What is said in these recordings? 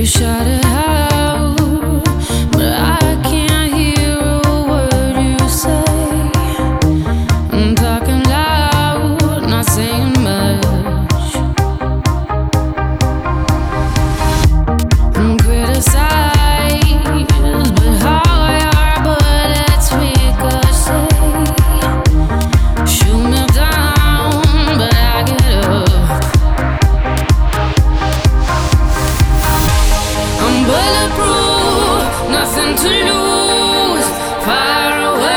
You shout it out, but I can't hear a word you say. I'm talking loud, not saying much. I'm criticized, but how your bullets ricochet. Shoot me down, but I get up. I'm bulletproof, nothing to lose. Far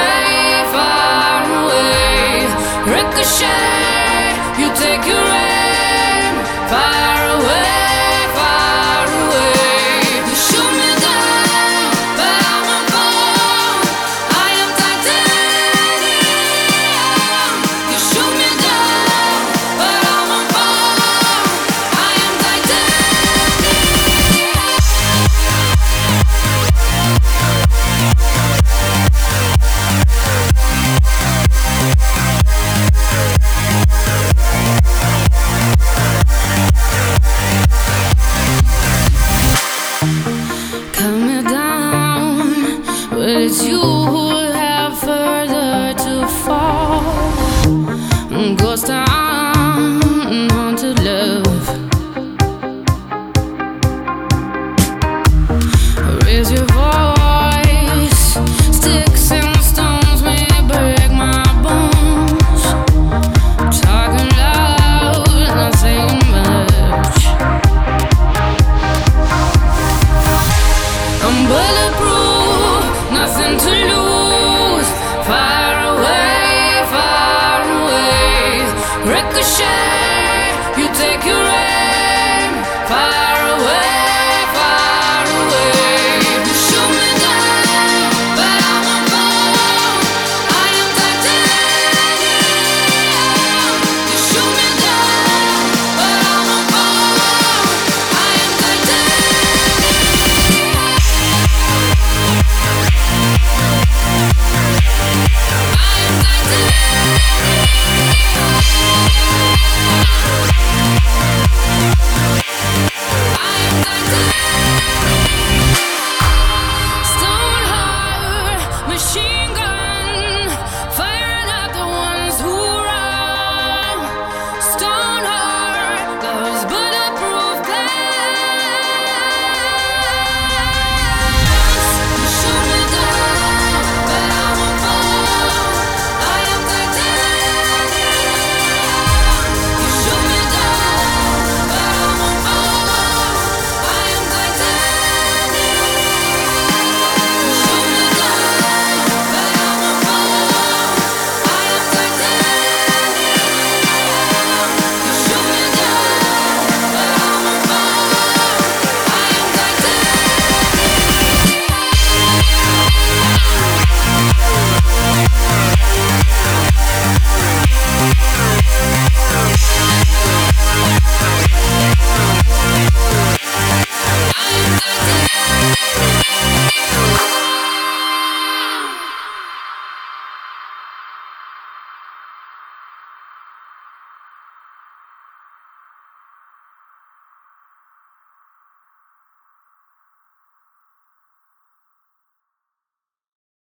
away, ricochet. You take your aim. Far away. You shoot me down, but I won't fall. I am titanium. You shoot me down, but I won't fall. I am titanium. Cut me down, but it's you who have further to fall. Ghost town, haunted love. Raise your